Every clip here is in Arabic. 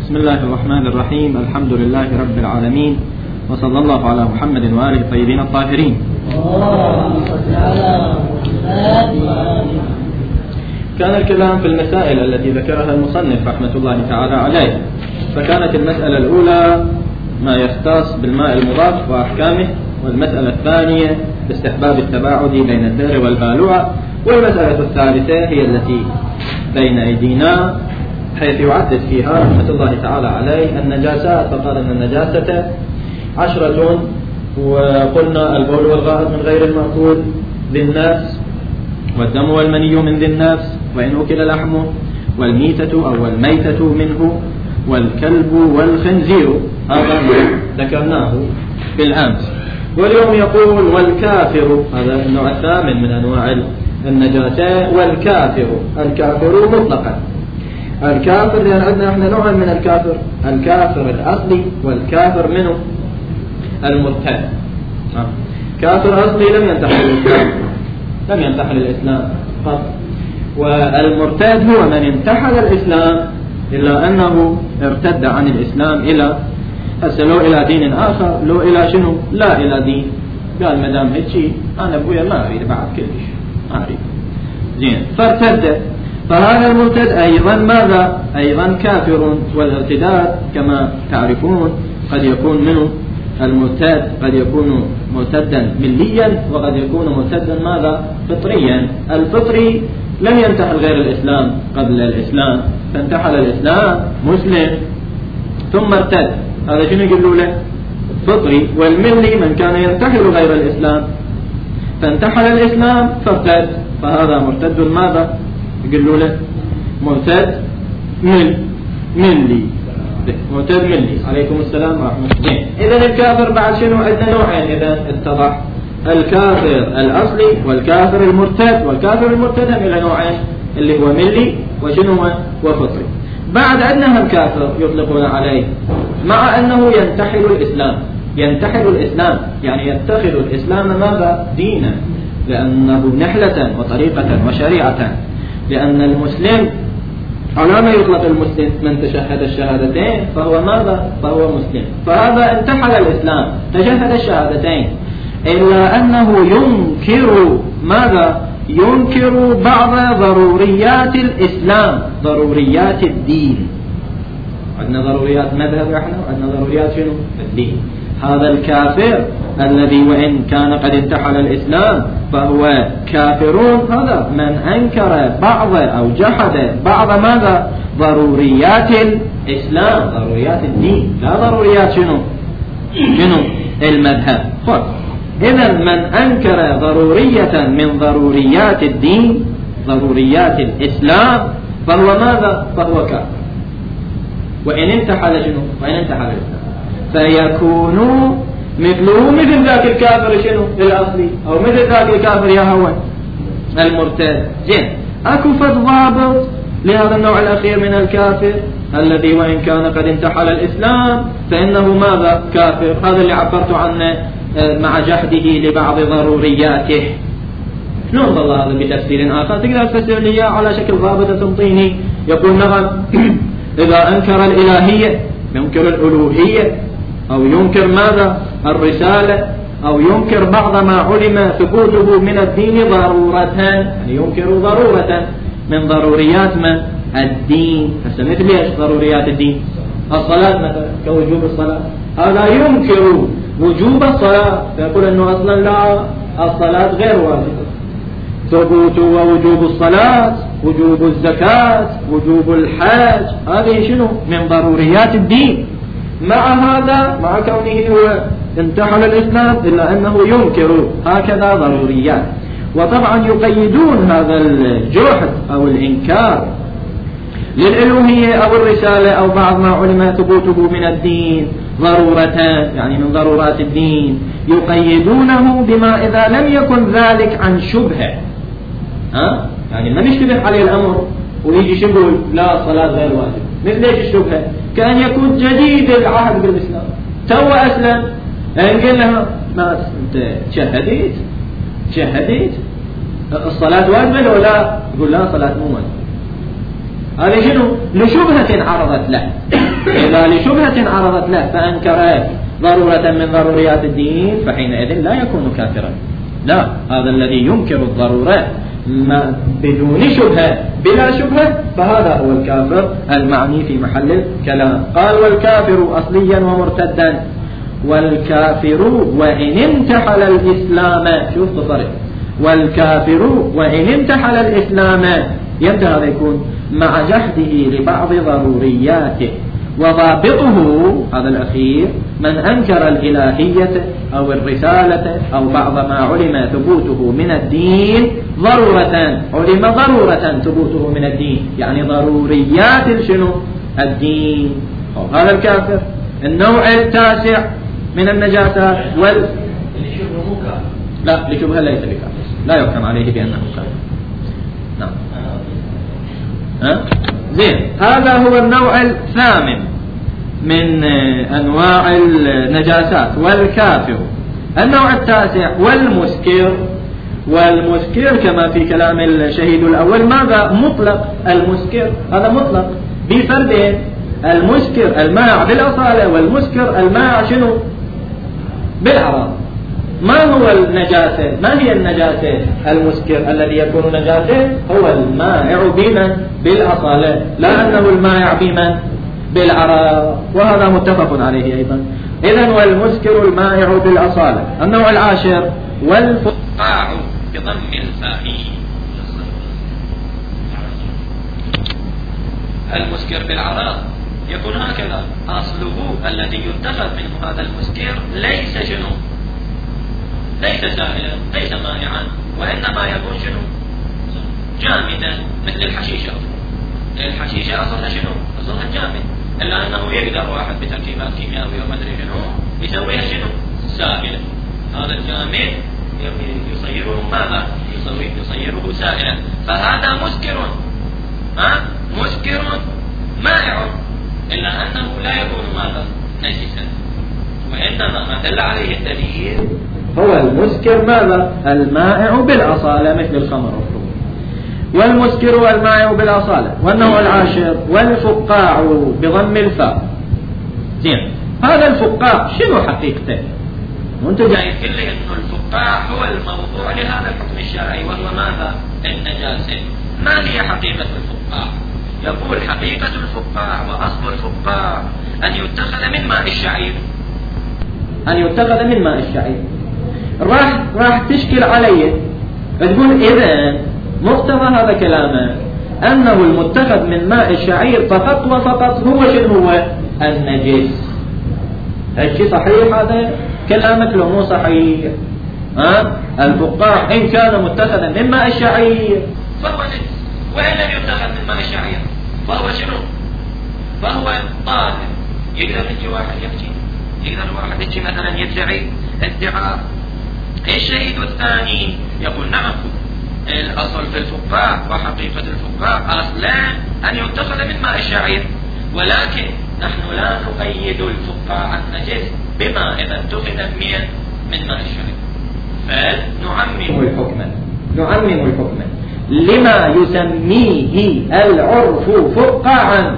بسم الله الرحمن الرحيم. الحمد لله رب العالمين، وصلى الله على محمد وآله الطيبين الطاهرين. كان الكلام في المسائل التي ذكرها المصنف رحمة الله تعالى عليه. فكانت المسألة الأولى ما يختص بالماء المضاف وأحكامه، والمسألة الثانية باستحباب التباعد بين الدار والبالوعة، والمسألة الثالثة هي التي بين أيدينا، حيث يعدد فيها رحمة الله تعالى عليه النجاسات. فقال أن النجاسة 10، وقلنا البول والغائط من غير المأكول ذي النفس، والدم والمني من ذي النفس وإن أكل لحمه، والميتة أو الميتة منه، والكلب والخنزير. هذا ما ذكرناه بالأمس. واليوم يقول والكافر، هذا النوع الثامن من أنواع النجاسة. والكافر، الكافر مطلقا. الكافر لأن عندنا احنا نوعا من الكافر، الكافر الأصلي والكافر منه المرتد. كافر أصلي لم ينتحل الإسلام قط، والمرتد هو من انتحل الإسلام إلا أنه ارتد عن الإسلام إلى لو إلى دين آخر، لو إلى شنو؟ لا إلى دين. قال مدام هيك أنا أبويا ما أريد بعد كلش، ما أريد زين، فارتد. فهذا المرتد أيضا ماذا؟ أيضا كافر. والارتداد كما تعرفون قد يكون منه المرتد، قد يكون مرتدا مليا، وقد يكون مرتدا ماذا؟ فطريا. الفطري لم ينتحل غير الإسلام قبل الإسلام، فانتحل الإسلام مسلم ثم ارتد، هذا شنو يقولوا له؟ فطري. والملي من كان ينتحل غير الإسلام فانتحل الإسلام فارتد، فهذا مرتد ماذا؟ يقولوا له مرتد ملي. مرتد ملي. عليكم السلام ورحمة الله. إذن الكافر بعد شنو؟ عندنا نوعين إذن اتضح، الكافر الأصلي والكافر المرتد. والكافر المرتد هم إلى نوعين، اللي هو ملي وشنو وفطري. بعد عندنا هم كافر يطلقون عليه مع أنه ينتحل الإسلام يعني يتخذ الإسلام ماذا؟ دينا، لأنه نحلة وطريقة وشريعة. لأن المسلم على ما يطلق المسلم من تشهد الشهادتين فهو ماذا؟ فهو مسلم. فهذا انتحل الإسلام، تشهد الشهادتين، إلا أنه ينكر ماذا؟ ينكر بعض ضروريات الإسلام، ضروريات الدين. عندنا ضروريات مذهب احنا، وعندنا ضروريات شنو؟ الدين. هذا الكافر الذي وإن كان قد انتحل الإسلام فهو كافرون، هذا من أنكر بعض أو جحد بعض ماذا؟ ضروريات الإسلام، ضروريات الدين، لا ضروريات شنو المذهب. إذن من أنكر ضرورية من ضروريات الدين، ضروريات الإسلام، فهو ماذا؟ فهو كافر. وإن انتحل شنو؟ وإن انتحل الإسلام فيكون مثله مثل ذاك الكافر شنو؟ الأصلي، أو مثل ذاك الكافر يا هو المرتد. زين، أكو فد ضابط لهذا النوع الأخير من الكافر الذي وإن كان قد انتحل الإسلام فإنه ماذا؟ كافر. هذا اللي عبرت عنه مع جحده لبعض ضرورياته. شلون ظل هذا بتفسير آخر؟ تقدر تفسر لي على شكل ضابطة تنطيني؟ يقول نعم، إذا أنكر الإلهية ينكر الألوهية، أو ينكر ماذا؟ الرسالة، أو ينكر بعض ما علم ثبوته من الدين ضرورة، يعني ينكر ضرورة من ضروريات من الدين. هسه مثل ايش ضروريات الدين؟ الصلاة مثلا، كوجوب الصلاة، هذا ينكر وجوب الصلاة، فيقول أنه أصلا لا، الصلاة غير واجبة. ثبوت ووجوب الصلاة، وجوب الزكاة، وجوب الحج، هذه شنو؟ من ضروريات الدين. مع هذا، مع كونه هو انتحل الإسلام، إلا أنه ينكر هكذا ضروريات. وطبعا يقيدون هذا الجحد أو الإنكار للألوهية أو الرسالة أو بعض ما علم ثبوته من الدين ضرورة، يعني من ضرورات الدين، يقيدونه بما إذا لم يكن ذلك عن شبهة، يعني ما يشتبه عليه الأمر ويجي يقول لا الصلاة غير واجب. مثل ايش الشبهة؟ كأن يكون جديد العهد بالإسلام، تو أسلم، نقول له ما أنت شهدت الصلاة واجبة لو لا؟ يقول لا الصلاة مو واجبة. هذا شنو؟ لشبهة عرضت له، إذا لشبهة عرضت له فأنكر ضرورة من ضروريات الدين فحينئذ لا يكون كافرا. لا، هذا الذي ينكر الضرورة ما بدون شبهة بلا شبهة فهذا هو الكافر المعني في محل الكلام. قال والكافر أصليا ومرتدا. والكافر وإن امتحل الإسلام، شوف تصرف، والكافر وإن امتحل الإسلام يمتى هذا يكون مع جحده لبعض ضرورياته، وضابطه هذا الأخير من أنكر الإلهية أو الرسالة أو بعض ما علم ثبوته من الدين ضرورة، علم ضرورة ثبوته من الدين يعني ضروريات شنو الدين، هذا الكافر. النوع التاسع من النجاسات لا لشبهة ليس بكافر، لا يحكم عليه بأنه كافر. نعم. زين، هذا هو النوع الثامن من أنواع النجاسات والكافر. النوع التاسع والمسكر. والمسكر كما في كلام الشهيد الأول ماذا؟ مطلق. المسكر هذا مطلق بفردين، المسكر الماء بالأصالة والمسكر الماء شنو بالعراض. ما هو النجاسة؟ ما هي النجاسة؟ المسكر الذي يكون نجاسة هو المائع بمن؟ بالأصالة، لا أنه المائع بمن؟ بالعراض، وهذا متفق عليه أيضا. إذن والمسكر المائع بالأصالة. النوع العاشر والفقاع بضم الفاء. المسكر بالعراض يكون هكذا، أصله الذي يتخذ منه هذا المسكر ليس شنو؟ ليس سائلا، ليس مائعا، وإنما يكون شنو؟ جامدا، مثل الحشيشة. الحشيشة أصلها شنو؟ أصلها جامد، إلا أنه يقدر واحد بتركيبات كيميائية وما أدري شنو يسويها شنو؟ سائلا. هذا الجامد يصيره ماذا؟ يصيره سائلا، فهذا مسكر. مسكر مائع، إلا أنه لا يكون ماذا؟ نجسا، وإنما ما دل عليه الدليل هو المسكر ماذا؟ المائع بالأصالة مثل الخمر والخمر. والمسكر والمائع بالأصالة. والنوع العاشر والفقاع بضم الفاء. زين، هذا الفقاع شنو حقيقته؟ وانتم جايين تقول لي انه الفقاع هو الموضوع لهذا الحكم الشرعي وهو ماذا؟ النجاسة. ما هي حقيقة الفقاع؟ يقول حقيقة الفقاع وأصل الفقاع أن يتخذ من ماء الشعير. أن يتخذ من ماء الشعير. راح تشكل علي تقول إذن مقتضى هذا كلامه أنه المتخذ من ماء الشعير فقط وفقط هو شنو هو؟ النجس. هالشي صحيح هذا كلامك لو مو صحيح؟ الفقاع إن كان متخذا من ماء الشعير فهو نجس، وإن لم يتخذ من ماء الشعير فهو شنو؟ فهو طاهر. يقدر يجي واحد يحكي، يقدر واحد يجي مثلا يدعي ادعاء. الشهيد الثاني يقول نعم، الأصل في الفقاع وحقيقة الفقاع أصلا أن يتخذ من ماء الشعير، ولكن نحن لا نقيد الفقاع النجس بما إذا اتخذ من ماء الشعير، بل نعمم الحكم لما يسميه العرف فقاعا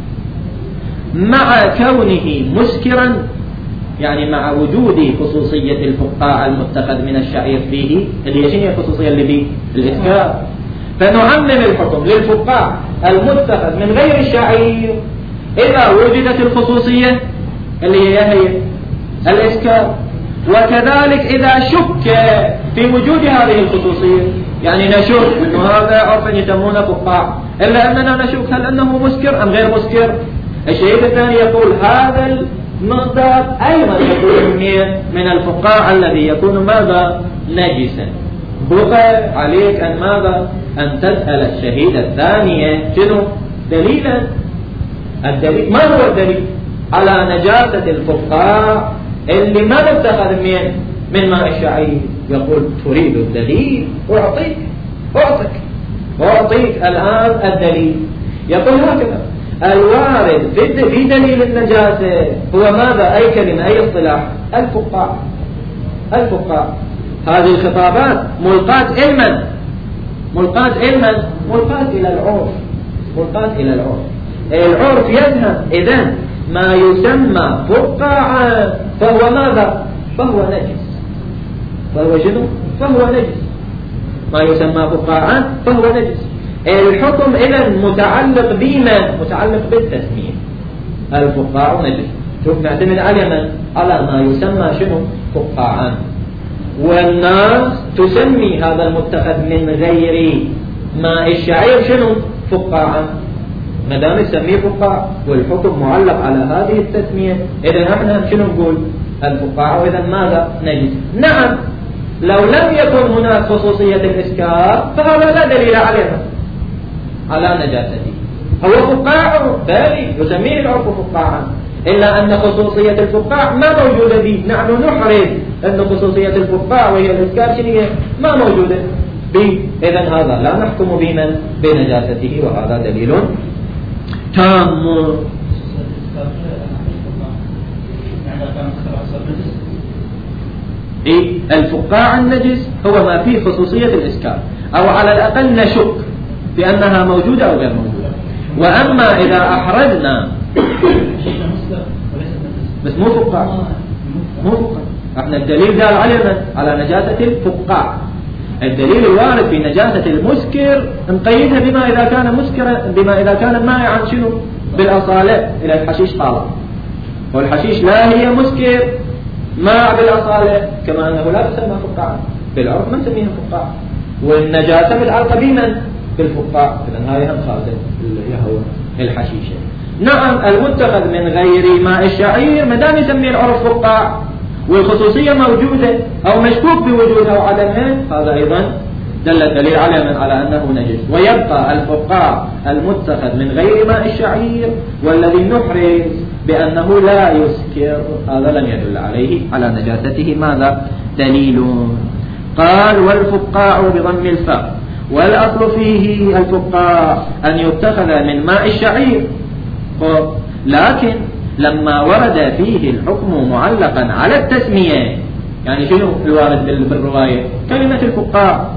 مع كونه مسكرا، يعني مع وجود خصوصية الفقاع المتخذ من الشعير فيه، اللي هي شنو الخصوصية اللي فيه؟ الإسكار. فنعمم الحكم للفقاع المتخذ من غير الشعير إذا وجدت الخصوصية اللي هي الإسكار، وكذلك إذا شك في وجود هذه الخصوصية، يعني نشك أنه هذا عرفا يسمونه فقاع إلا أننا نشك هل أنه مسكر أم غير مسكر. الشيء الثاني يقول هذا المقدار أيضا يكون من الفقاع الذي يكون ماذا؟ نجسا. بقى عليك أن ماذا؟ أن تسأل الشهيد الثانية شنو دليلا. الدليل ما هو الدليل على نجاسة الفقاع اللي ما نتخذ من ماء الشعير؟ يقول تريد الدليل؟ أعطيك الآن الدليل. يقول هكذا الوارد في دليل النجاسة هو ماذا؟ أي كلمة، أي اصطلاح؟ الفقاع. هذه الخطابات ملقاة علما، ملقاة إلى العرف. العرف يذهب إذن ما يسمى فقاعا فهو ماذا؟ فهو نجس. فهو شنو؟ فهو نجس. ما يسمى فقاعا فهو نجس. الحكم إذن متعلق بمن؟ متعلق بالتسمية. الفقاع نجس. شوف نعتمد على من؟ على ما يسمى شنو؟ فقاعا. والناس تسمي هذا المتخذ من غير ماء الشعير شنو؟ فقاعا. ما دام يسميه فقاع والحكم معلق على هذه التسمية، إذن احنا شنو نقول؟ الفقاع. وإذن ماذا؟ نجس. نعم، لو لم يكن هناك خصوصية الإسكار فهذا لا دليل عليها على نجاسته. هو فقاع بالي يسميه العرف فقاعا، إلا أن خصوصية الفقاع ما موجودة به. نحن نحرز أن خصوصية الفقاع وهي الإسكار شنو ما موجودة به. إذن هذا لا نحكم بمن؟ بنجاسته، وهذا دليل تام. الفقاع النجس هو ما فيه خصوصية الإسكار، أو على الأقل نشك بأنها موجودة أو غير موجودة. وأما إذا أحرزنا بس مو فقاع، مو فقاع. احنا الدليل دال علينا على نجاسة الفقاع. الدليل الوارد في نجاسة المسكر نقيدها بما إذا كان مسكرا، بما إذا كان مائعا شنو؟ بالأصالة إلى الحشيش طالع. والحشيش لا هي مسكر ماء بالأصالة، كما أنه لا تسمى فقاعا بالعرف، ما نسميها فقاع. والنجاسة متعلقة بمن؟ بالفقاع. إذن هاي هم خالصة هو الحشيشة. نعم، المتخذ من غير ماء الشعير ما دام يسميه العرف فقاع والخصوصية موجودة أو مشكوك بوجودها أو عدمها، هذا أيضا دل الدليل على أنه نجس. ويبقى الفقاع المتخذ من غير ماء الشعير والذي نحرز بأنه لا يسكر، هذا لم يدل عليه على نجاسته ماذا؟ دليل. قال: والفقاع بضم الفاء، والأصل فيه الفقاع أن يتخذ من ماء الشعير، لكن لما ورد فيه الحكم معلقا على التسمية، يعني شنو الوارد بالرواية؟ كلمة الفقاع،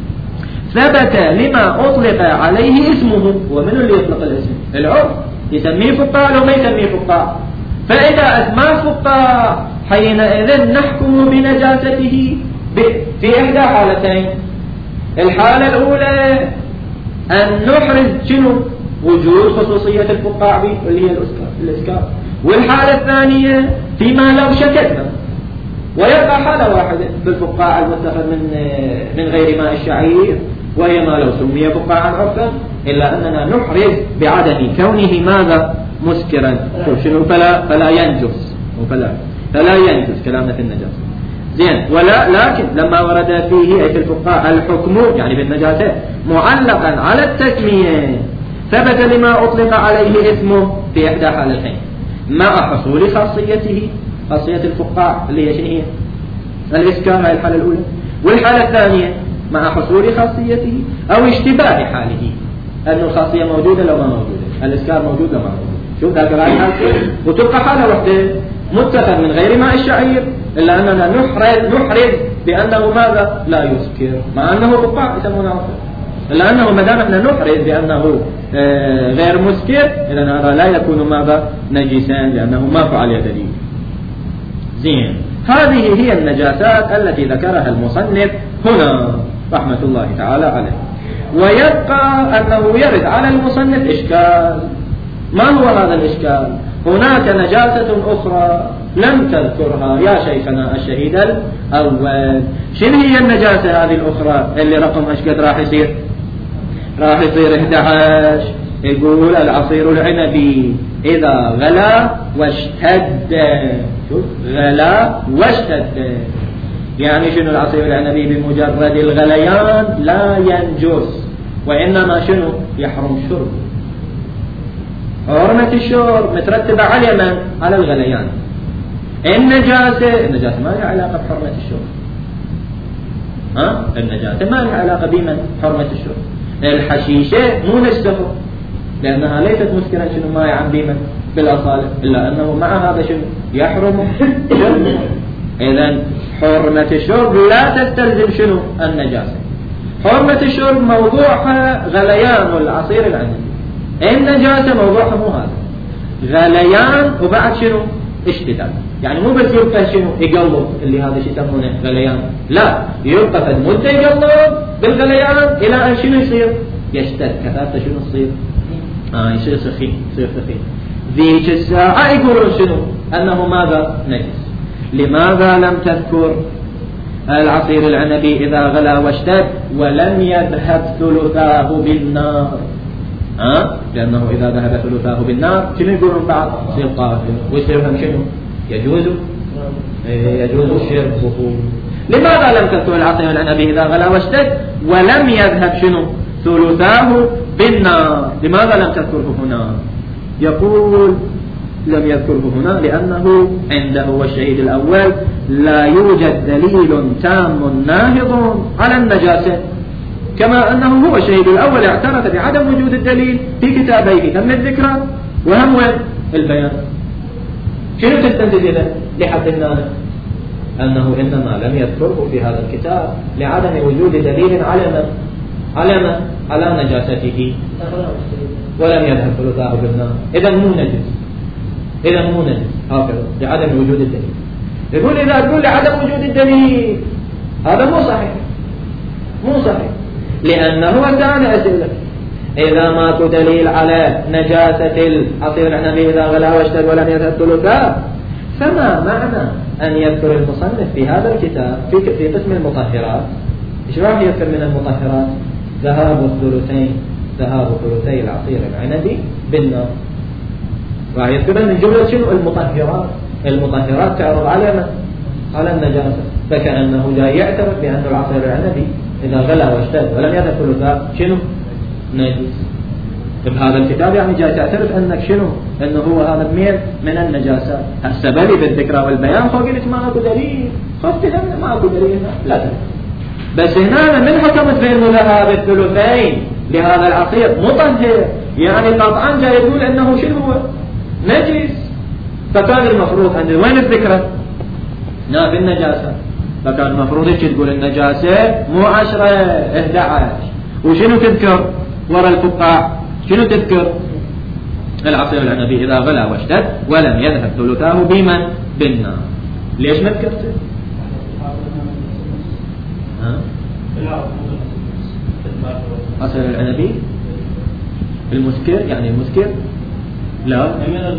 ثبت لما أطلق عليه اسمه. ومن اللي يطلق الاسم؟ العرف يسميه فقاع لو ما يسميه فقاع. فإذا أسماه فقاع حينئذ نحكم بنجاسته في إحدى حالتين. الحالة الأولى أن نحرز شنو؟ وجود خصوصية الفقاع به اللي هي الإسكار. والحالة الثانية فيما لو شككنا. ويبقى حالة واحدة بالفقاع المتخذ من غير ماء الشعير، وهي ما لو سمي فقاعا عرفا، إلا أننا نحرز بعدم كونه ماذا؟ مسكرا. شنو؟ فلا ينجس، فلا ينجس كلامنا في النجاسة. زين. لكن لما ورد فيه في الفقاع الحكم يعني بالنجاسة معلقا على التسمية، ثبت لما أطلق عليه اسمه في إحدى حالتين: مع حصول خاصيته، خاصية الفقاع اللي هي شنو هي؟ الإسكار، هاي الحالة الأولى. والحالة الثانية مع حصول خاصيته أو اشتباه حاله، أن الخاصية موجودة لو ما موجودة، الإسكار موجود لو ما موجود. شوف ذاك الحالة. وتبقى حالة واحدة متخذ من غير ماء الشعير، إلا أننا نحرز بأنه ماذا؟ لا يسكر، مع أنه فقاع يسمونه عرفا. إلا أنه ما دام احنا نحرز بأنه غير مسكر، إذن هذا لا يكون ماذا؟ نجسا، لأنه ما فعل يدليل. زين. هذه هي النجاسات التي ذكرها المصنف هنا رحمة الله تعالى عليه. ويبقى أنه يرد على المصنف إشكال. ما هو هذا الإشكال؟ هناك نجاسة أخرى لم تذكرها يا شيخنا الشهيد الأول. شنو هي النجاسة هذه الأخرى اللي رقمها ايش قد راح يصير؟ راح يصير 11. يقول: العصير العنبي إذا غلا واشتد. شوف، غلا واشتد يعني شنو؟ العصير العنبي بمجرد الغليان لا ينجس، وإنما شنو؟ يحرم شرب. حرمة الشرب مترتبة على من؟ على الغليان. النجاسة ما لها علاقة بحرمة الشرب. النجاسة ما لها علاقة بمن؟ حرمة الشرب. الحشيشة مو نجسة لأنها ليست مسكرا شنو ما يعم بمن؟ بالأصالة، إلا أنه مع هذا شنو؟ يحرم شرب. إذن حرمة الشرب لا تستلزم شنو؟ النجاسة. حرمة الشرب موضوعها غليان العصير العنبي، النجاسة موضوعها مو هذا. غليان وبعد شنو اشتداد. يعني مو بس يبقى شنو يقلب اللي هذا شيء يسمونه غليان، لا يبقى فد مدة يقلب بالغليان إلى أن شنو يصير يشتد. كثافته شنو تصير يصير سخين، يصير ثقيل. ذيك الساعة يقولون شنو أنه ماذا نجس. لماذا لم تذكر العصير العنبي إذا غلا واشتد ولم يذهب ثلثاه بالنار؟ لأنه إذا ذهب ثلثاه بالنار شنو يقولون بعض يصير طاهر ويصير هم شنو يجوز شربه. لماذا لم تذكر العصير العنبي إذا غلا واشتد ولم يذهب شنو ثلثاه بالنار؟ لماذا لم تذكره هنا؟ يقول لم يذكره هنا لأنه عنده والشهيد الأول لا يوجد دليل تام ناهض على النجاسة، كما أنه هو الشهيد الأول اعترف بعدم وجود الدليل في كتابيه، هم الذكرى وهم البيان. شنو تستنتج إذا لحد الناس؟ أنه إنما لم يذكره في هذا الكتاب لعدم وجود دليل على نجاسته ولم يذهب ثلثاه بالنار. إذا مو نجس هكذا لعدم وجود الدليل. يقول إذا تقول لعدم وجود الدليل هذا مو صحيح لأنه ثاني أسئلة. إذا ماكو دليل على نجاسة العصير العنبي إذا غلا واشتد ولم يذهب ثلثاه، فما معنى أن يذكر المصنف في هذا الكتاب في قسم المطهرات إيش راح يذكر من المطهرات؟ ذهاب ثلثي العصير العنبي بالنار. راح يذكر من جملة شنو المطهرات تعرض على النجاسة، فكأنه جاي يعترف بأن العصير العنبي إذا غلا واشتد ولم يذهب ثلثاه شنو نجس. بهذا الكتاب يعني جاي تعترف أنك شنو أنه هو هذا من النجاسات. السبب بالذكرى والبيان فوق قلت ما أكو دليل، خفت لنا ما أكو دليل لا دليل. بس هنا من حكمت بأنه ذهاب الثلثين لهذا العصير مطهر، يعني قطعا جاي يقول أنه شنو هو نجس. فكان المفروض أن وين الذكرى في النجاسة، فكان المفروض تقول النجاسة مو 10 11 وشنو تذكر وراء الفقاع شنو تذكر العصير العنبي إذا غلا واشتد ولم يذهب ثلثاه بالنار. ليش ما ذكرته؟ عصير العنبي المسكر يعني المسكر لا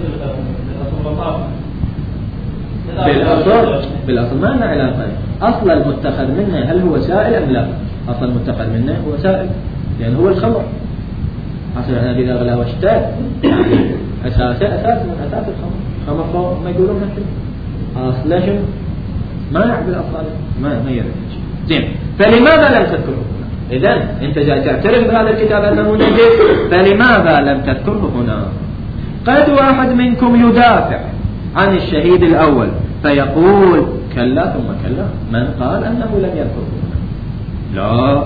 بالأصل ما لنا علاقة. أصل المتخذ منه هل هو سائل أم لا؟ أصل المتخذ منه هو سائل لأن هو الخمر. عصير العنبي إذا غلا واشتد أساس من أساس الخمر ما يقولون نحن أصلا شنو ما يعرف الأصل ما يعرف. زين، فلماذا لم تذكره هنا؟ إذن أنت جاي تعترف بهذا الكتاب أنه نجس، فلماذا لم تذكره هنا؟ قد واحد منكم يدافع عن الشهيد الأول فيقول كلا ثم كلا، من قال أنه لم يذكره هنا؟ لا،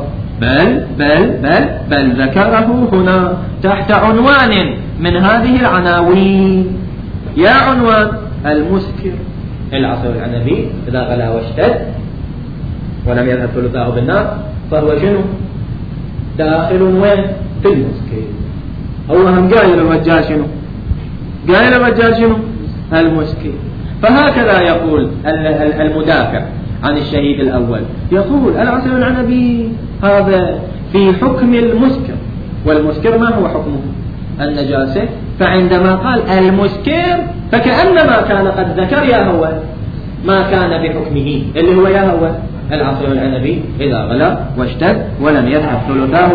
بل ذكره هنا تحت عنوان من هذه العناوين. يا عنوان المسكر العصير العنبي إذا غلا واشتد ولم يذهب ثلثاه بالنار فهو شنو داخل وين في المسكر. هو هم قايل الرجال شنو المسكر. فهكذا يقول المدافع عن الشهيد الأول، يقول العصير العنبي هذا في حكم المسكر، والمسكر ما هو حكمه النجاسة، فعندما قال المسكر فكأنما كان قد ذكر يا هو ما كان بحكمه اللي هو يا هو العصير العنبي إذا غلا واشتد ولم يذهب ثلثاه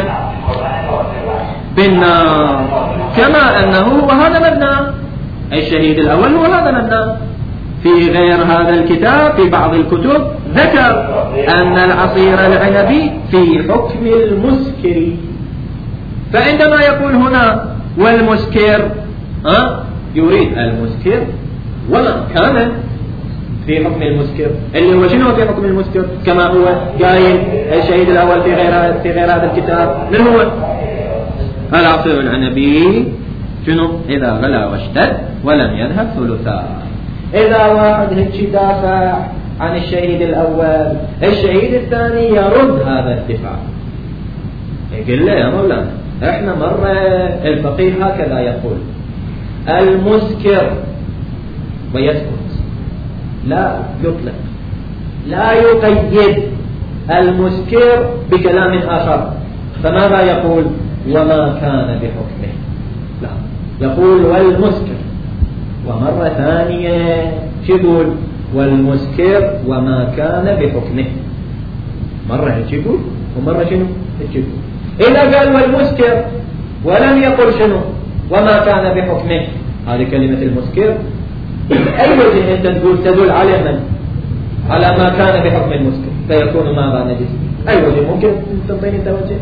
بالنار، كما أنه وهذا مبنى الشهيد الأول وهذا مبنى في غير هذا الكتاب. في بعض الكتب ذكر أن العصير العنبي في حكم المسكر، فعندما يقول هنا والمسكر يريد المسكر وما كان في حكم المسكر اللي هو شنو في حكم المسكر كما هو قايل الشهيد الأول في غير هذا الكتاب. من هو العصير العنبي شنو إذا غلا واشتد ولم يذهب ثلثاه. إذا واحد هيك دافع عن الشهيد الأول، الشهيد الثاني يرد هذا الدفاع، يقول له يا مولانا احنا مرة الفقيه هكذا يقول المسكر ويسكت، لا يطلق، لا يقيد المسكر بكلام آخر. فماذا يقول؟ وما كان بحكمه، لا، يقول والمسكر. ومرة ثانية يقول والمسكر وما كان بحكمه، مرة يقول ومرة شنو يقول. إذا قال والمسكر ولم يقل شنو وما كان بحكمه، هذه كلمة المسكر أي وجه أنت تقول تدل على من؟ على ما كان بحكم المسكر، فيكون ماذا نجس؟ أي وجه ممكن تنطيني توجه؟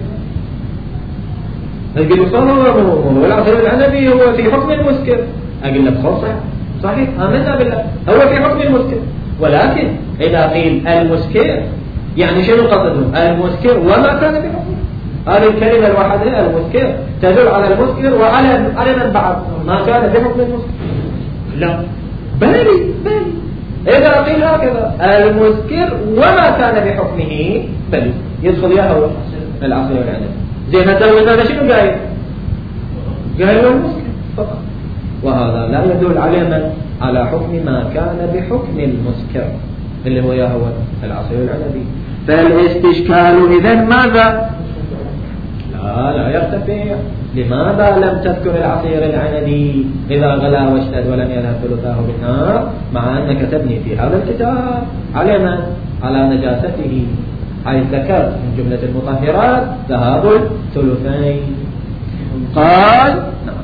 نقول صلى والعصير العنبي هو في حكم المسكر، أقول لك صحيح آمنا بالله هو في حكم المسكر، ولكن إذا قيل المسكر يعني شنو قصده؟ المسكر وما كان بحكمه. هذه الكلمة الواحدة المسكر تدل على المسكر وعلى من بعد ما كان بحكم المسكر. لا، بل إذا قيل هكذا المسكر وما كان بحكمه بل يدخل يا هو العصير والعنب. زين هذا شنو قايل؟ قايل المسكر فقط، وهذا لا يدل على من؟ على حكم ما كان بحكم المسكر اللي هو يا هو العصير العنبي. فالاستشكال إذن ماذا؟ لا يرتفع. لماذا لم تذكر العصير العنبي إذا غلا واشتد ولم يذهب ثلثاه بالنار، مع أنك تبني في هذا الكتاب على من؟ على نجاسته، حيث ذكرت من جملة المطهرات ذهاب الثلثين. قال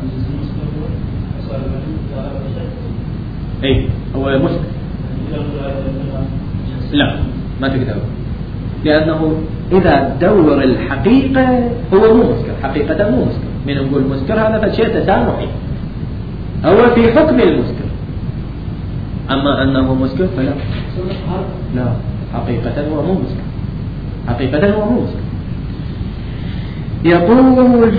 اي هو مسكر، لا ما تكتبه، لأنه إذا دور الحقيقة هو مو مسكر، حقيقة مو مسكر. من نقول مسكر هذا فشيء تسامحي، هو في حكم المسكر، أما أنه مسكر فلا، لا حقيقة هو مو مسكر، حقيقة هو مو مسكر. يقول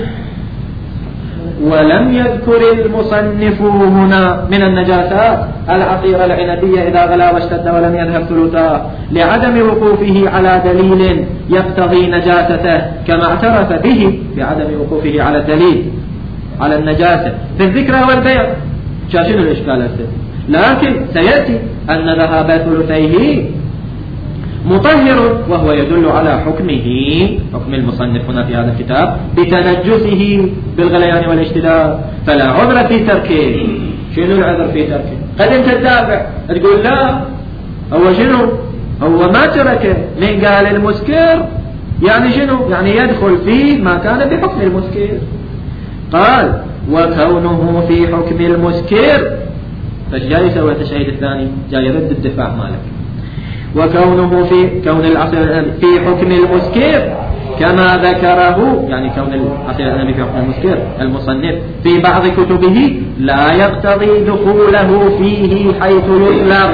ولم يذكر المصنف هنا من النجاسات العصير العنبية إذا غلا واشتد ولم يذهب ثلثاه لعدم وقوفه على دليل يقتضي نجاسته، كما اعترف به بعدم وقوفه على الدليل على النجاسة في الذكر والبيع. شاشين الإشكال هسه، لكن سيأتي أن ذهاب ثلثيه مطهر، وهو يدل على حكمه، حكم المصنف هنا في هذا الكتاب بتنجسه بالغليان والاشتداد، فلا عذر في تركه. شنو العذر في تركه؟ قد انت تدافع تقول لا هو شنو هو ما تركه، من قال المسكر يعني شنو يعني يدخل فيه ما كان بحكم المسكر. قال وكونه في حكم المسكر، فايش جاي يسوي التشهيد الثاني؟ جاي يرد الدفاع مالك. وكونه في كون العصير في حكم المسكر كما ذكره، يعني كون العصير العنبي في حكم المسكر المصنف في بعض كتبه لا يقتضي دخوله فيه حيث يطلق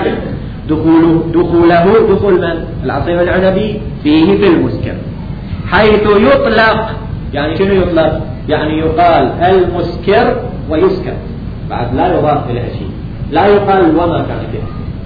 دخول من؟ العصير العنبي فيه في المسكر حيث يطلق. يعني شنو يطلق؟ يعني يقال المسكر ويسكر، بعد لا يضاف إليه شيء، لا يقال وما كان فيه،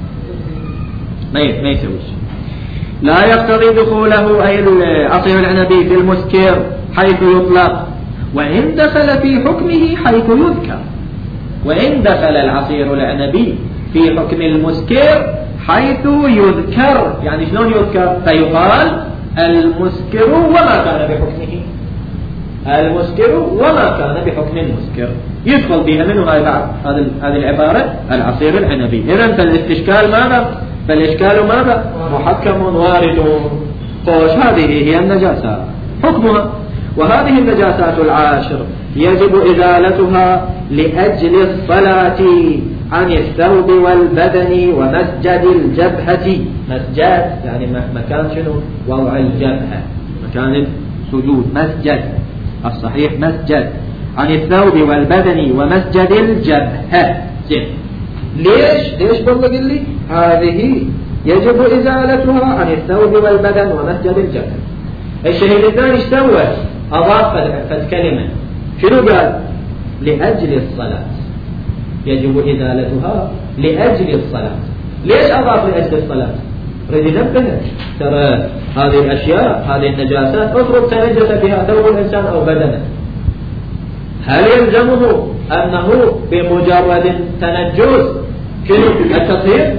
ما يسويش. لا يقتضي دخوله أي العصير العنبي في المسكر حيث يطلق، وإن دخل في حكمه حيث يذكر. وإن دخل العصير العنبي في حكم المسكر حيث يذكر، يعني شلون يذكر؟ فيقال المسكر وما كان بحكمه، المسكر وما كان بحكم المسكر، يدخل فيها منه هذه العبارة العصير العنبي. إذن فالاستشكال ماذا؟ فالإشكال ماذا؟ محكم وارد. قوش هذه هي النجاسات حكمها، وهذه النجاسات العاشر يجب إزالتها لأجل الصلاة عن الثوب والبدن ومسجد الجبهة. مسجد يعني مكان شنو؟ وضع الجبهة، مكان السجود، مسجد الصحيح مسجد. عن الثوب والبدن ومسجد الجبهة. زين ليش بالله قل لي هذه يجب إزالتها عن الثوب والبدن ومسجد الجبهة؟ الشهيد الثاني ايش سوى؟ أضاف فالكلمة شنو قال؟ لأجل الصلاة، يجب إزالتها لأجل الصلاة. ليش أضاف لأجل الصلاة؟ ريد ينبه ترى هذه الأشياء، هذه النجاسات افرض تنجس بها ثوب الإنسان أو بدنه، هل يلزمه أنه بمجرد تنجس كل التطهير؟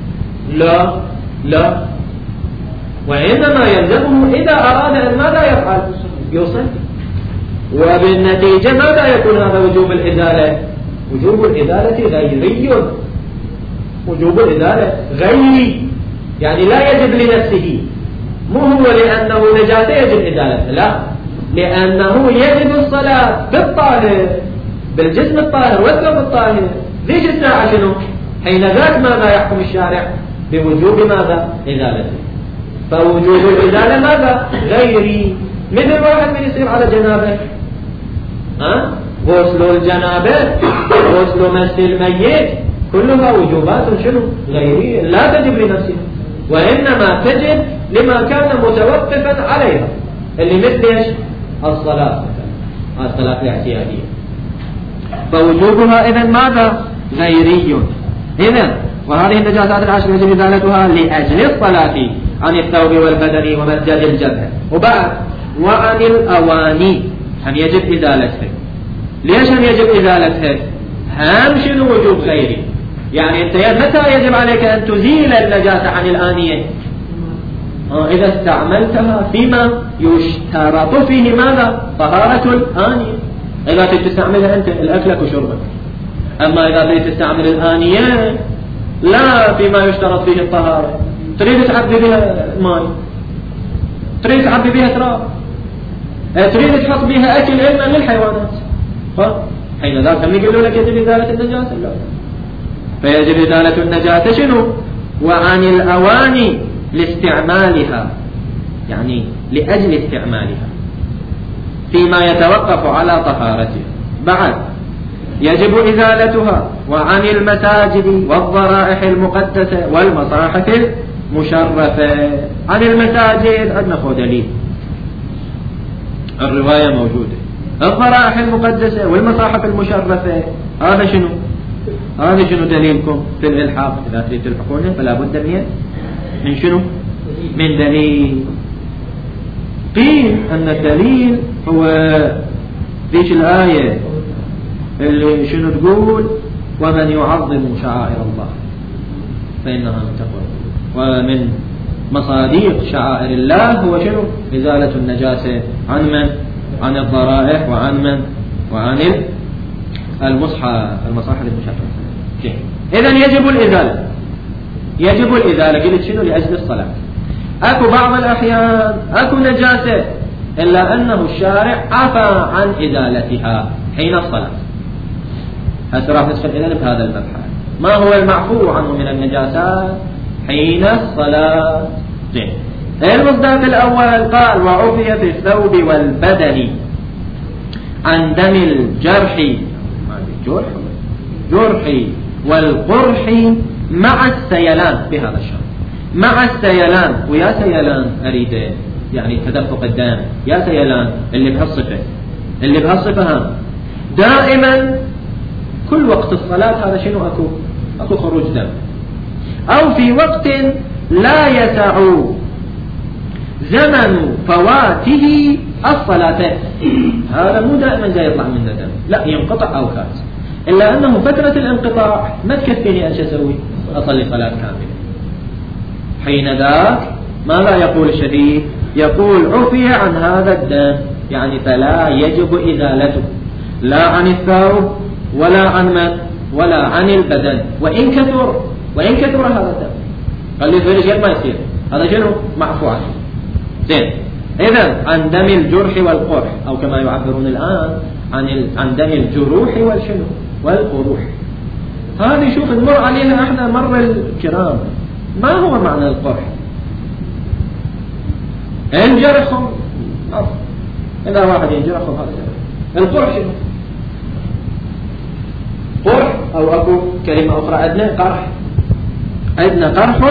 لا، وإنما يلزمه إذا أراد أن ماذا يفعل؟ يصلي. وبالنتيجة ماذا يكون هذا وجوب الإزالة؟ وجوب الإزالة غيري، وجوب الإزالة غيري، يعني لا يجب لنفسه، مو هو لأنه نجاسة يجب إزالته، لا، لأنه يجب الصلاة بالطاهر، بالجسم الطاهر والثوب الطاهر. ليش الساعة شنو؟ حين ذاك ماذا يحكم الشارع؟ بوجوب ماذا؟ إزالته. فوجوب الإزالة ماذا؟ غيري. مثل واحد من يصير على جنابه، غسل الجنابه، غسل مس الميت، كلها وجوبات شنو؟ غيرية، لا تجب لنفسها، وإنما تجب لما كان متوقفا عليها، اللي مثل ايش؟ الصلاة الاعتيادية. فوجوبها إذن ماذا؟ غيري. إذن وهذه النجاسات العشر يجب إزالتها لأجل الصلاة عن الثوب والبدن ومسجد الجبهة. وبعد وعن الأواني هم يجب إزالتها. ليش هم يجب إزالتها؟ هم شنو وجوب غيري؟ يعني أنت متى يجب عليك أن تزيل النجاسة عن الآنية؟ إذا استعملتها فيما يشترط فيه ماذا؟ طهارة الآنية. إذا تريد تستعملها أنت الأكلك وشربك. أما إذا تريد تستعمل الآنية لا فيما يشترط فيه الطهارة، تريد تعبي بها ماء، تريد تعبي بها تراب، تريد تحط بها أكل علما للحيوانات، حين ذاك هم يقولوا لك يجب إزالة النجاسة. لا، فيجب إزالة النجاسة شنو؟ وعن الأواني لاستعمالها، يعني لأجل استعمالها فيما يتوقف على طهارتها. بعد يجب إزالتها وعن المساجد والضرائح المقدسة والمصاحف المشرفة. عن المساجد عندنا خو دليل، الرواية موجودة. الضرائح المقدسة والمصاحف المشرفة هذا شنو؟ هذا شنو دليلكم في الإلحاق؟ إذا تريد تلحقونه فلا بد من شنو؟ من دليل. قيل أن الدليل هو ذيك الآية اللي شنو تقول؟ ومن يعظم شعائر الله فإنها من تقوى. ومن مصادق شعائر الله هو شنو؟ إزالة النجاسة عن من؟ عن الضرائح وعن من؟ وعن المصاحف المشرفة. إذن يجب الإزالة، يجب الإزالة. قلت شنو؟ لأجل الصلاة. أكو بعض الأحيان أكو نجاسة إلا أنه الشارع عفى عن إزالتها حين الصلاة. هسه راح ندخل إلى بهذا المبحث. ما هو المعفو عنه من النجاسات حين الصلاة؟ المصداق الأول قال وعفي في الثوب والبدن عن دم الجرح والقرح مع السيلان. بهذا الشرط مع السيلان، ويا سيلان أريد يعني تدفق الدم، يا سيلان اللي بهالصفة هم دائما كل وقت الصلاة. هذا شنو؟ أكو خروج دم، أو في وقت لا يسع زمن فواته الصلاة. هذا مو دائما جاي يطلع منه دم، لا، ينقطع أوقات، إلا أنه فترة الانقطاع ما تكفيني أن أسوي أصلي صلاة كاملة. حين ذاك ماذا يقول الشديد؟ يقول عفي عن هذا الدم، يعني فلا يجب إزالته لا عن الثوب ولا عن من ولا عن البدن، وإن كثر هذا الدم. قال لي فيش ما يصير، هذا شنو؟ معفو عنه. زين، إذن عن دم الجرح والقرح، أو كما يعبرون الآن عن دم الجروح والقروح. هذه شوف نمر عليها احنا مر الكرام. ما هو معنى القرح؟ الجرح إذا واحد ينجرح هذا جرح. القرح شنو؟ قرح، أو أكو كلمة أخرى عندنا قرح.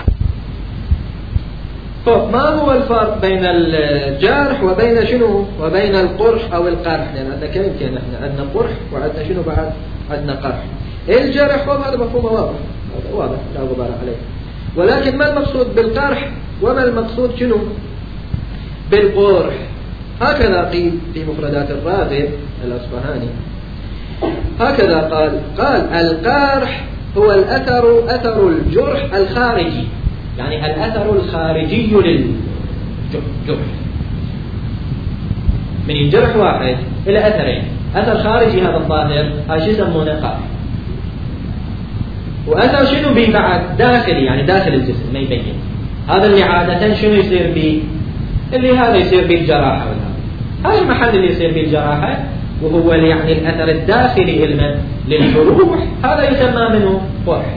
ما هو الفرق بين الجرح وبين شنو؟ وبين القرح أو القرح؟ لأن عندنا كلمتين، احنا عندنا قرح وعندنا شنو بعد؟ عندنا قرح. الجرح هذا مفهومه واضح لا غبار عليه، ولكن ما المقصود بالقرح وما المقصود شنو بالقرح؟ هكذا قيل في مفردات الراغب الأصفهاني هكذا قال القرح هو أثر الجرح الخارجي، يعني الأثر الخارجي للجرح، من الجرح واحد إلى أثرين، أثر خارجي هذا الظاهر هذا شو يسمونه قرح، وأثر شنو بيه بعد داخلي، يعني داخل الجسم ما يبين، هذا اللي عادة شنو يصير بيه، اللي هذا يصير بيه الجراحة، هذا المحل اللي يصير بيه الجراحة وهو يعني الأثر الداخلي للجروح، هذا يسمى منه قرح.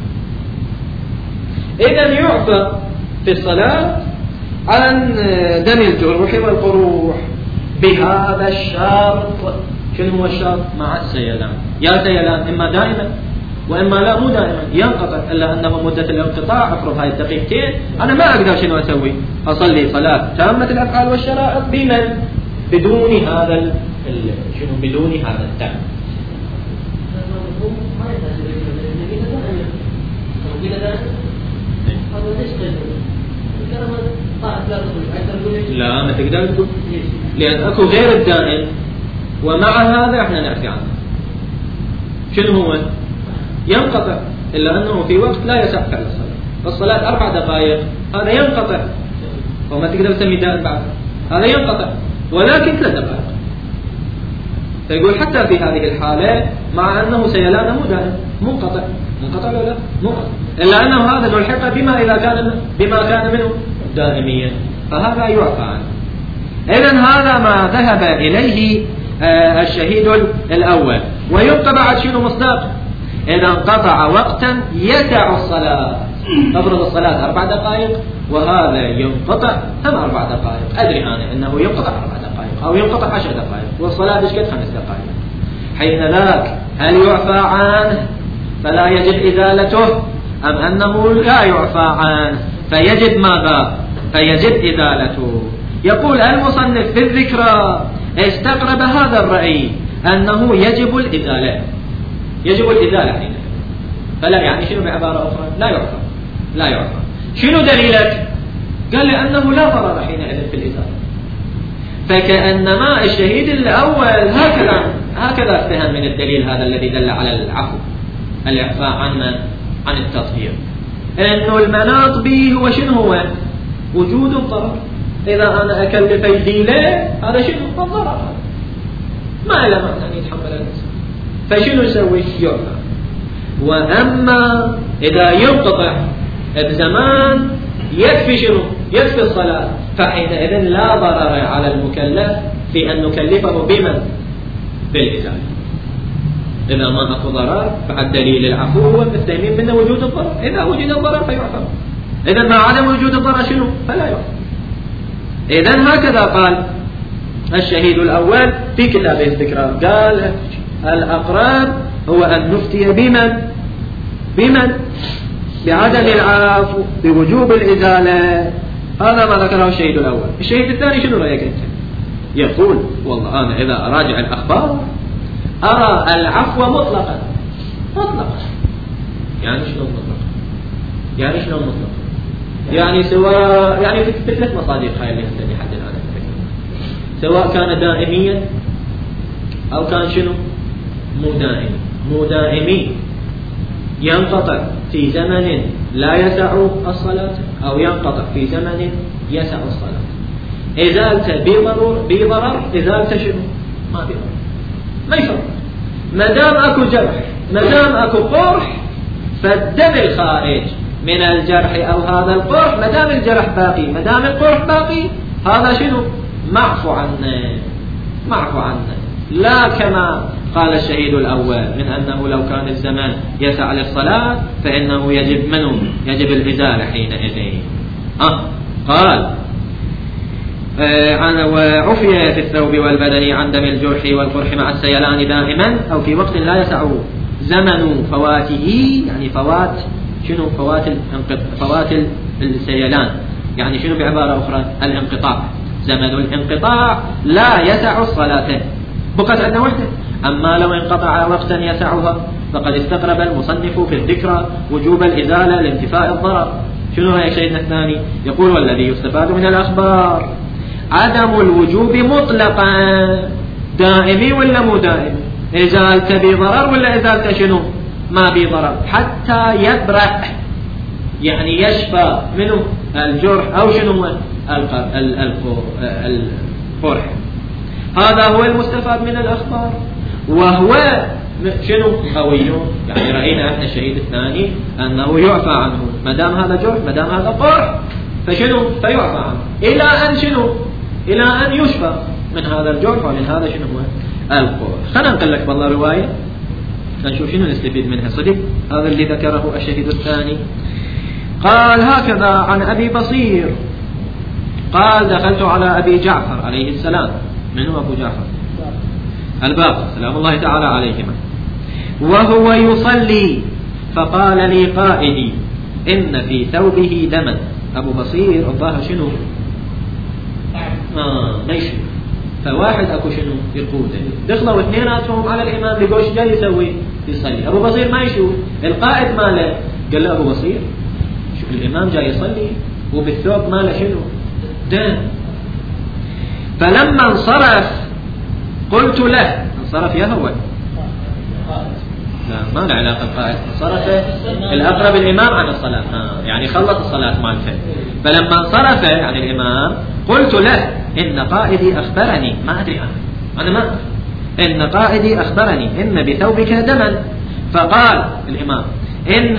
إذن يعفى في الصلاة عن دم الجروح والقروح بهذا الشرط. شنو هو الشرط؟ مع السيلان. يا سيلان إما دائما وإما لا مو دائما، ينقطع، إلا أنه مدة الانقطاع أفرض هاي الدقيقتين أنا ما أقدر شنو أسوي، أصلي صلاة تامة الأفعال والشرائط بمن؟ بدون هذا بدون هذا الدم. لا ما تقدر تقول، لأن أكو غير الدائم، ومع هذا احنا نعفي عنه. شنو هو؟ ينقطع، إلا أنه في وقت لا يسع فعل الصلاة 4 دقائق هذا ينقطع، وما تقدر تسمي دائم بعد، هذا ينقطع، ولكن 3 دقائق. فيقول حتى في هذه الحالة مع أنه سيلان مو دائم، منقطع ولا لا؟ منقطع، إلا أنه هذا نلحق بما كان منه دائميا، فهذا يعفى عنه. إذن هذا ما ذهب إليه الشهيد الأول. ويبقى بعد شنو مصداق؟ إذا انقطع وقتا يسع الصلاة، تفرض الصلاة 4 دقائق وهذا ينقطع هم 4 دقائق، أدري أنا أنه ينقطع 4 دقائق أو ينقطع 10 دقائق والصلاة إيش قد 5 دقائق، حين ذاك هل يعفى عنه فلا يجب إزالته، أم أنه لا يعفى عنه فيجب ماذا؟ فيجب إزالته. يقول المصنف في الذكرى استقرب هذا الرأي أنه يجب الإزالة، يجب الإزالة حين، فلا يعني شنو بعبارة أخرى؟ لا يعفى. شنو دليلك؟ قال لأنه لا ضرر حينئذ في الإزالة. فكأنما الشهيد الأول هكذا افتهم من الدليل هذا الذي دل على العفو، الإعفاء عن التطهير، إنه المناط به هو شنو هو؟ وجود الضرر. إذا أنا أكلف يديله هذا شنو؟ الضرر، ما إلى معنى أن يتحمل الإنسان، فشنو يسوي؟ يعفى. وأما إذا ينقطع بزمان يكفي شنو؟ يكفي الصلاة، فحينئذ لا ضرر على المكلف في أن نكلفه بمن؟ بالإزالة. إذا ما أكو ضرر بعد دليل العفو هو مستهمين منه وجود الضرر، إذا وجد الضرر فيعفى، إذا ما عدم وجود الضرر شنو؟ فلا يعفى. إذن هكذا قال الشهيد الأول في كتاب الاستقرار، قال الأقرب هو أن نفتي بمن؟ بعدم العفو، بوجوب الإزالة. هذا ما ذكره الشهيد الأول. الشهيد الثاني شنو رأيك أنت؟ يقول والله أنا إذا أراجع الأخبار أرى العفو مطلقا. يعني شنو مطلقا؟ يعني سواء يعني في 3 مصادر هاي اللي هندني حد الآن، سواء كان دائميا أو كان شنو مو دائمي، ينقطع في زمن لا يسع الصلاة أو ينقطع في زمن يسع الصلاة. إزالته بضرر، إزالته شنو؟ ما بضرر، ما يفرق. ما دام أكو جرح، ما دام أكو قرح، فالدم الخارج من الجرح أو هذا القرح، ما دام الجرح باقي، ما دام القرح باقي، هذا شنو؟ معفو عنه، لا كما قال الشهيد الأول من أنه لو كان الزمان يسع للصلاة فإنه يجب الإزالة حينئذ. قال وعفي في الثوب والبدن عن دم الجرح والقرح مع السيلان دائما أو في وقت لا يسع زمن فواته، يعني فوات السيلان، يعني شنو بعبارة أخرى؟ الانقطاع، زمن الانقطاع لا يسع الصلاة، بقت عندنا وحدة. أما لو انقطع وقتا يسعها فقد استقرب المصنف في الذكرى وجوب الإزالة لانتفاء الضرر. شنو هي شيئنا الثاني؟ يقول والذي يستفاد من الأخبار عدم الوجوب مطلقا، دائمي ولا مو دائم؟ إزالته بضرر ولا إزالته شنو ما بضرر، حتى يبرأ يعني يشفى منه الجرح أو شنو القرح. هذا هو المستفاد من الأخبار، وهو شنو قوي. يعني رأينا احنا الشهيد الثاني أنه يعفى عنه ما دام هذا جرح ما دام هذا قرح فشنو فيعفى عنه إلى أن شنو إلى أن يشفى من هذا الجرح ومن هذا شنو هو القرح. خلنا نقول لك بالله رواية نشوف شنو نستفيد منها. صدق هذا اللي ذكره الشهيد الثاني. قال هكذا عن أبي بصير قال دخلت على أبي جعفر عليه السلام. من هو أبو جعفر؟ الباقر سلام الله تعالى عليهما. وهو يصلي فقال لي قائدي إن في ثوبه دما. أبو بصير الظاهر شنو ما يشوف، فواحد أكو شنو يقوده، دخلوا اثنيناتهم على الإمام بيقول ايش جاي يسوي؟ يصلي. أبو بصير ما يشوف، القائد ماله قال له أبو بصير شوف الإمام جاي يصلي وبالثوب ماله شنو دم. فلما انصرف قلت له، انصرف يا هو لا ما له علاقة القائد، انصرف الأقرب الإمام عن الصلاة يعني خلص الصلاة مالته. فلما انصرف يعني الإمام قلت له إن قائدي أخبرني ما أدري أنا ما إن قائدي أخبرني إن بثوبك دما. فقال الإمام إن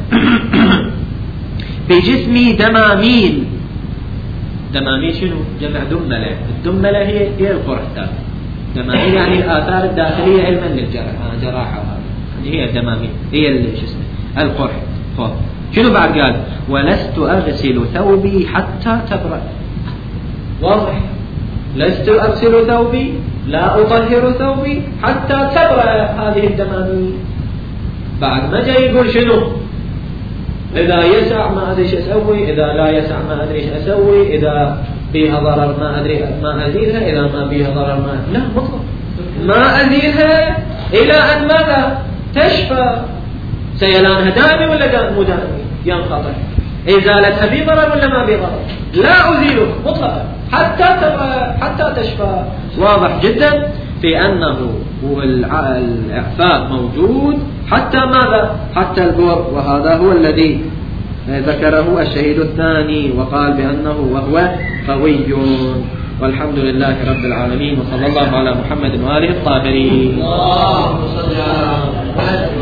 بجسمي دماميل. دماميل شنو جمع دملة، الدملة هي القرح. دماميل يعني الآثار الداخلية علما للجراحة جراحة، يعني هي الدماميل هي شو القرح. شنو بعد قال ولست أغسل ثوبي حتى تبرأ. واضح لست أغسل ثوبي لا أطهر ثوبي حتى تبرأ هذه الدماميل. بعد ما جاي يقول شنو إذا يسع ما أدري ايش أسوي، إذا لا يسع ما أدري ايش أسوي، إذا فيها ضرر ما أدري ما أزيلها، إذا ما فيها ضرر ما لا مطلق ما أزيلها إلى أن ماذا تشفى. سيلانها دائمي ولا مو دائمي ينقطع، إزالتها بضرر ولا ما بضرر لا أزيله مطلقا حتى تشفى. واضح جدا في أنه الإعفاء موجود حتى ماذا حتى البر. وهذا هو الذي ذكره الشهيد الثاني وقال بأنه وهو قوي. والحمد لله رب العالمين وصلى الله على محمد وآله الطاهرين.